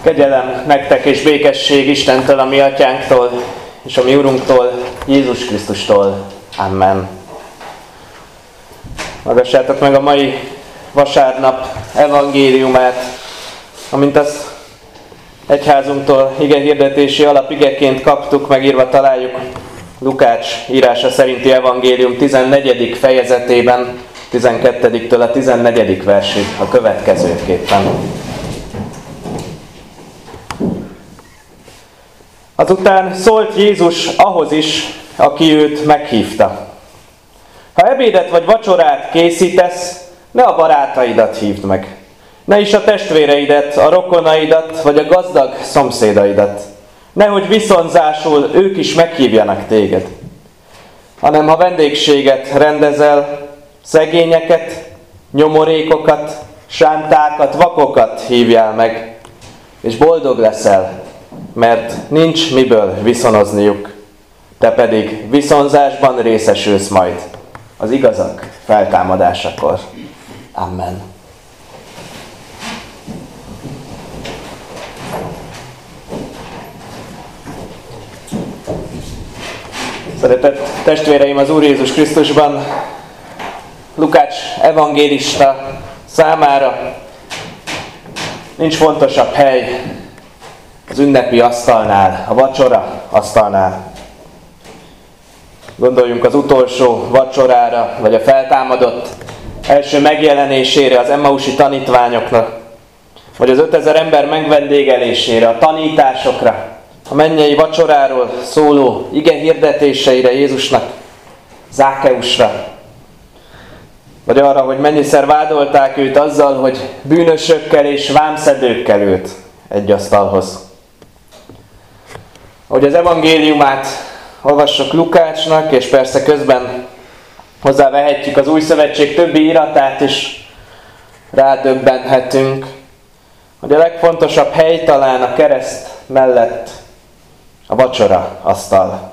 Kegyelem nektek és békesség Istentől, a mi atyánktól, és a mi Urunktól, Jézus Krisztustól. Amen. Hallgassátok meg a mai vasárnap evangéliumát, amint azt egyházunktól igehirdetési alapigeként kaptuk, megírva találjuk Lukács írása szerinti evangélium 14. fejezetében, 12-től a 14. versig a következőképpen. Azután szólt Jézus ahhoz is, aki őt meghívta. Ha ebédet vagy vacsorát készítesz, ne a barátaidat hívd meg. Ne is a testvéreidet, a rokonaidat, vagy a gazdag szomszédaidat. Nehogy viszonzásul ők is meghívjanak téged. Hanem ha vendégséget rendezel, szegényeket, nyomorékokat, sántákat, vakokat hívjál meg, és boldog leszel, mert nincs miből viszonozniuk, te pedig viszonzásban részesülsz majd az igazak feltámadásakor. Amen. Szeretett testvéreim az Úr Jézus Krisztusban, Lukács evangélista számára nincs fontosabb hely az ünnepi asztalnál, a vacsora asztalnál. Gondoljunk az utolsó vacsorára, vagy a feltámadott első megjelenésére az Emmausi tanítványoknak, vagy az 5000 ember megvendégelésére, a tanításokra, a mennyei vacsoráról szóló igehirdetéseire Jézusnak, Zákeusra, vagy arra, hogy mennyiszer vádolták őt azzal, hogy bűnösökkel és vámszedőkkel ült egy asztalhoz. Ahogy az evangéliumát olvassuk Lukácsnak, és persze közben hozzávehetjük az Új Szövetség többi iratát is, rádöbbenhetünk, hogy a legfontosabb hely talán a kereszt mellett a vacsora asztal.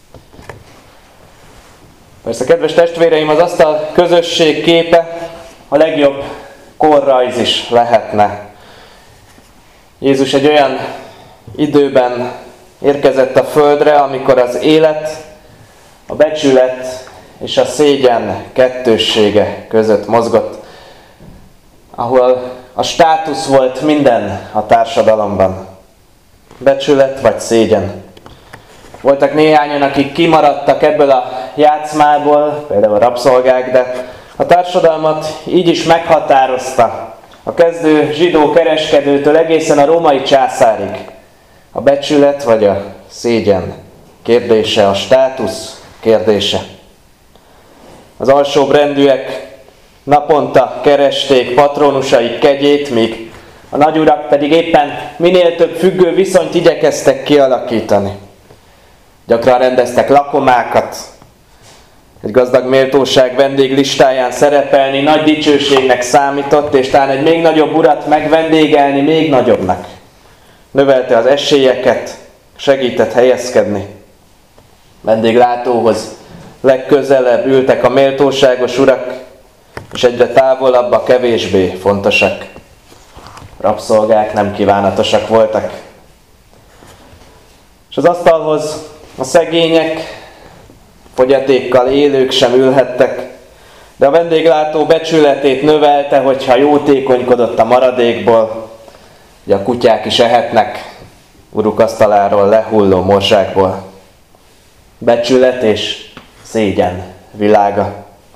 Persze, kedves testvéreim, az asztal közösség képe a legjobb korrajz is lehetne. Jézus egy olyan időben érkezett a földre, amikor az élet, a becsület és a szégyen kettőssége között mozgott, ahol a státusz volt minden a társadalomban. Becsület vagy szégyen. Voltak néhányan, akik kimaradtak ebből a játszmából, például a rabszolgák, de a társadalmat így is meghatározta, a kezdő zsidó kereskedőtől egészen a római császárig. A becsület vagy a szégyen kérdése, a státusz kérdése. Az alsóbrendűek naponta keresték patronusaik kegyét, míg a nagyurak pedig éppen minél több függő viszonyt igyekeztek kialakítani. Gyakran rendeztek lakomákat, egy gazdag méltóság vendéglistáján szerepelni nagy dicsőségnek számított, és talán egy még nagyobb urat megvendégelni még nagyobbnak. Növelte az esélyeket, segített helyezkedni. Vendéglátóhoz legközelebb ültek a méltóságos urak, és egyre távolabb a kevésbé fontosak. Rabszolgák nem kívánatosak voltak. És az asztalhoz a szegények, fogyatékkal élők sem ülhettek, de a vendéglátó becsületét növelte, hogyha jótékonykodott a maradékból, hogy a kutyák is ehetnek uruk asztaláról lehulló morzsákból. Becsület és szégyen világa.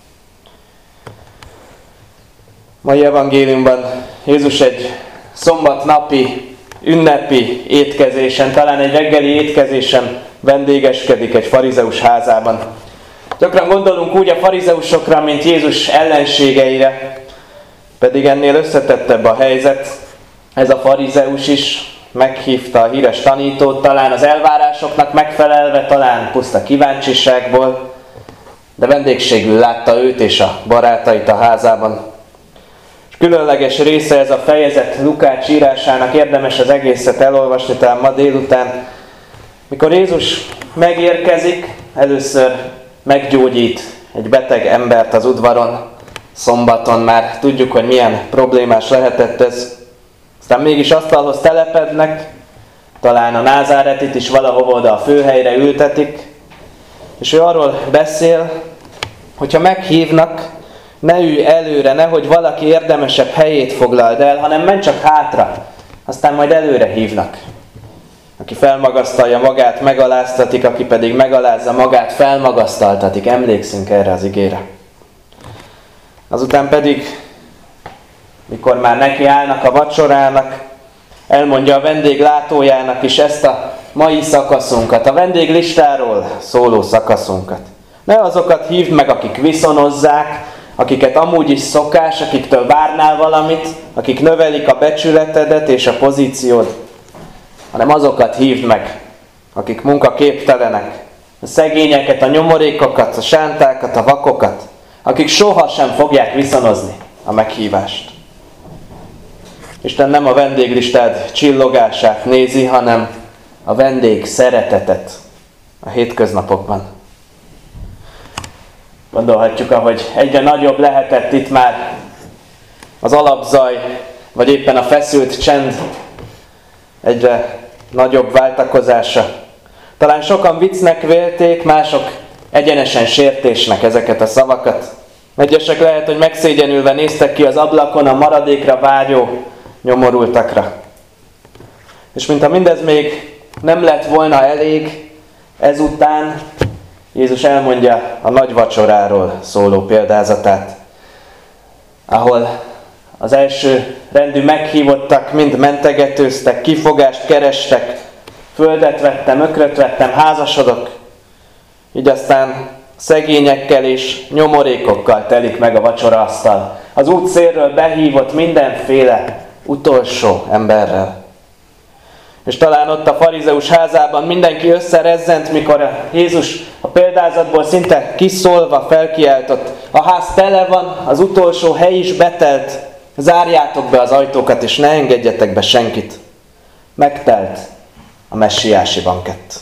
Mai evangéliumban Jézus egy szombatnapi, ünnepi étkezésen, talán egy reggeli étkezésen vendégeskedik egy farizeus házában. Gyakran gondolunk úgy a farizeusokra, mint Jézus ellenségeire, pedig ennél összetettebb a helyzet. Ez a farizeus is meghívta a híres tanítót, talán az elvárásoknak megfelelve, talán puszta kíváncsiságból, de vendégségül látta őt és a barátait a házában. És különleges része ez a fejezet Lukács írásának, érdemes az egészet elolvasni talán ma délután, mikor Jézus megérkezik, először meggyógyít egy beteg embert az udvaron, szombaton, már tudjuk, hogy milyen problémás lehetett ez. Aztán mégis asztalhoz telepednek, talán a Názáretit is valahova oda a főhelyre ültetik, és ő arról beszél, hogyha meghívnak, ne ülj előre, nehogy valaki érdemesebb helyét foglald el, hanem menj csak hátra, aztán majd előre hívnak. Aki felmagasztalja magát, megaláztatik, aki pedig megalázza magát, felmagasztaltatik. Emlékszünk erre az igére. Azután pedig, mikor már nekiállnak a vacsorának, elmondja a vendéglátójának is ezt a mai szakaszunkat, a vendéglistáról szóló szakaszunkat. Ne azokat hívd meg, akik viszonozzák, akiket amúgy is szokás, akiktől várnál valamit, akik növelik a becsületedet és a pozíciód, hanem azokat hívd meg, akik munkaképtelenek, a szegényeket, a nyomorékokat, a sántákat, a vakokat, akik sohasem fogják viszonozni a meghívást. Isten nem a vendéglistád csillogását nézi, hanem a vendég szeretetet a hétköznapokban. Gondolhatjuk, ahogy egyre nagyobb lehetett itt már az alapzaj, vagy éppen a feszült csend egyre nagyobb váltakozása. Talán sokan viccnek vélték, mások egyenesen sértésnek ezeket a szavakat. Egyesek lehet, hogy megszégyenülve néztek ki az ablakon a maradékra vágyó nyomorultakra. És mintha mindez még nem lett volna elég, ezután Jézus elmondja a nagy vacsoráról szóló példázatát, ahol az első rendű meghívottak mind mentegetőztek, kifogást kerestek, földet vettem, ökröt vettem, házasodok. Így aztán szegényekkel és nyomorékokkal telik meg a vacsoraasztal. Az útszélről behívott mindenféle utolsó emberrel. És talán ott a farizeus házában mindenki összerezzent, mikor Jézus a példázatból szinte kiszólva felkiáltott: a ház tele van, az utolsó hely is betelt, zárjátok be az ajtókat, és ne engedjetek be senkit. Megtelt a messiási bankett.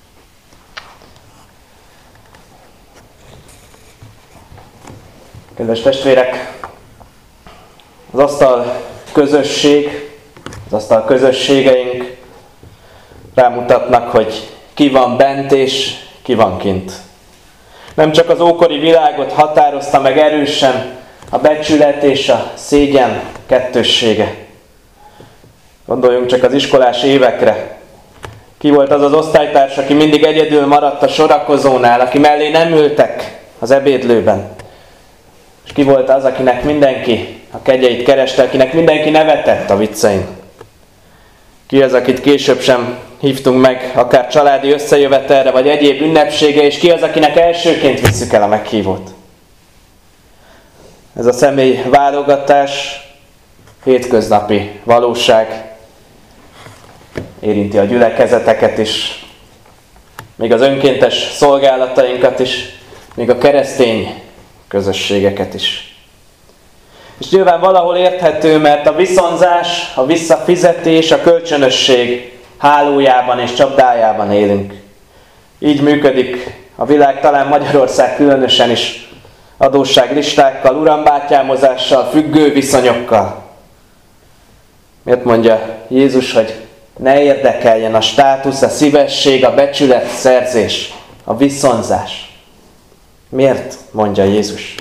Kedves testvérek, az asztal közösség, az asztal közösségeink rámutatnak, hogy ki van bent és ki van kint. Nem csak az ókori világot határozta meg erősen a becsület és a szégyen kettőssége. Gondoljunk csak az iskolás évekre. Ki volt az az osztálytárs, aki mindig egyedül maradt a sorakozónál, aki mellé nem ültek az ebédlőben? És ki volt az, akinek mindenki a kegyeit kereste, akinek mindenki nevetett a viccein? Ki az, akit később sem hívtunk meg, akár családi összejövetelre, vagy egyéb ünnepsége, és ki az, akinek elsőként visszük el a meghívót? Ez a személy válogatás hétköznapi valóság, érinti a gyülekezeteket is, még az önkéntes szolgálatainkat is, még a keresztény közösségeket is. És nyilván valahol érthető, mert a viszonzás, a visszafizetés, a kölcsönösség hálójában és csapdájában élünk. Így működik a világ, talán Magyarország különösen is, adósságlistákkal, urambátyámozással, függő viszonyokkal. Miért mondja Jézus, hogy ne érdekeljen a státusz, a szívesség, a becsület szerzés, a viszonzás? Miért mondja Jézus?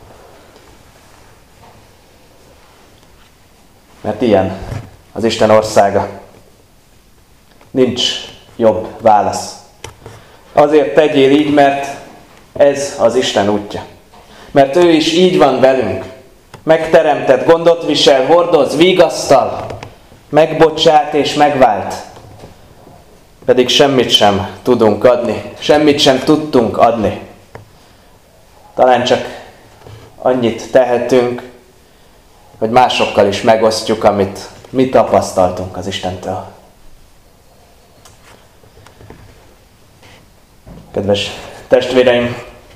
Mert ilyen az Isten országa. Nincs jobb válasz. Azért tegyél így, mert ez az Isten útja. Mert ő is így van velünk. Megteremtett, gondot visel, hordoz, vigasztal, megbocsát és megvált. Pedig semmit sem tudunk adni, semmit sem tudtunk adni. Talán csak annyit tehetünk, hogy másokkal is megosztjuk, amit mi tapasztaltunk az Istentől. Kedves testvéreim,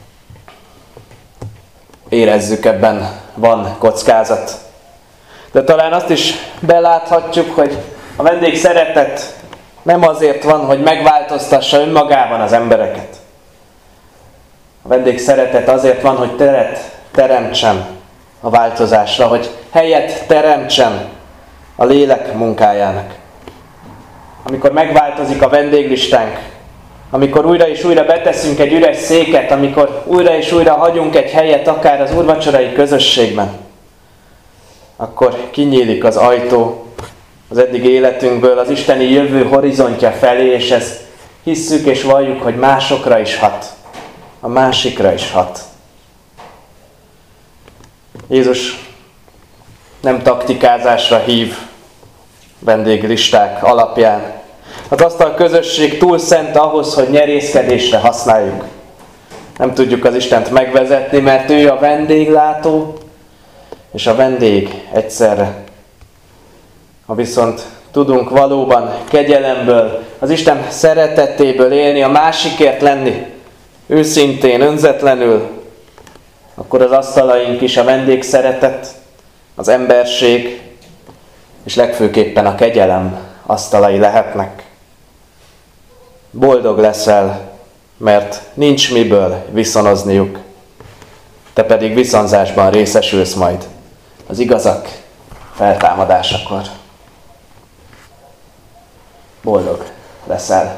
érezzük, ebben van kockázat. De talán azt is beláthatjuk, hogy a vendég szeretet nem azért van, hogy megváltoztassa önmagában az embereket. A vendég szeretet azért van, hogy teret teremtsen a változásra, hogy helyet teremtsen a lélek munkájának. Amikor megváltozik a vendéglistánk, amikor újra és újra beteszünk egy üres széket, amikor újra és újra hagyunk egy helyet akár az úrvacsorai közösségben, akkor kinyílik az ajtó az eddigi életünkből az isteni jövő horizontja felé, és ezt hisszük és valljuk, hogy másokra is hat, a másikra is hat. Jézus nem taktikázásra hív vendéglisták alapján. Az asztal közösség túl szent ahhoz, hogy nyerészkedésre használjuk. Nem tudjuk az Istent megvezetni, mert ő a vendéglátó és a vendég egyszerre. Ha viszont tudunk valóban kegyelemből, az Isten szeretetéből élni, a másikért lenni, őszintén, önzetlenül, akkor az asztalaink is a vendégszeretet, az emberség, és legfőképpen a kegyelem asztalai lehetnek. Boldog leszel, mert nincs miből viszonozniuk. Te pedig viszonzásban részesülsz majd az igazak feltámadásakor. Boldog leszel.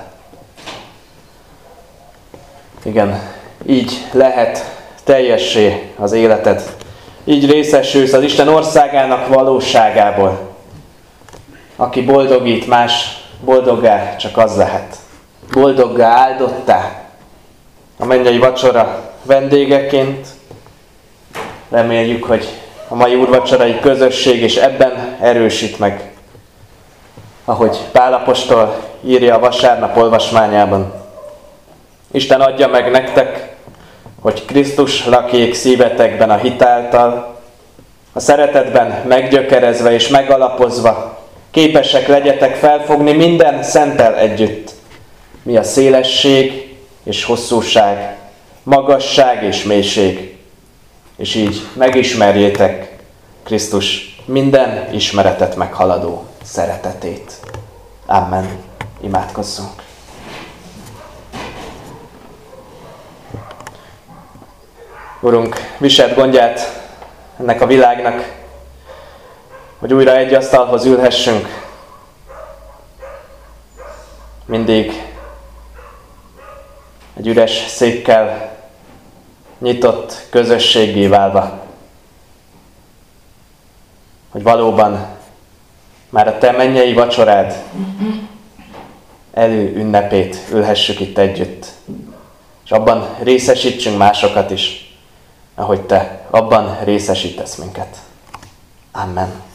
Igen, így lehet teljessé az életed. Így részesülsz az Isten országának valóságából. Aki boldogít más, boldoggá csak az lehet. Boldoggá, áldottá a mennyei vacsora vendégeként. Reméljük, hogy a mai úrvacsorai közösség is ebben erősít meg. Ahogy Pál apostol írja a vasárnap olvasmányában. Isten adja meg nektek, hogy Krisztus lakjék szívetekben a hit által, a szeretetben meggyökerezve és megalapozva, képesek legyetek felfogni minden szenttel együtt, mi a szélesség és hosszúság, magasság és mélység, és így megismerjétek Krisztus minden ismeretet meghaladó szeretetét. Amen. Imádkozzunk. Urunk, viseld gondját ennek a világnak, hogy újra egy asztalhoz ülhessünk. Mindig egy üres székkel nyitott közösséggé válva. Hogy valóban már a te mennyei vacsorád ünnepét ülhessük itt együtt. És abban részesítsünk másokat is, ahogy te abban részesítesz minket. Amen.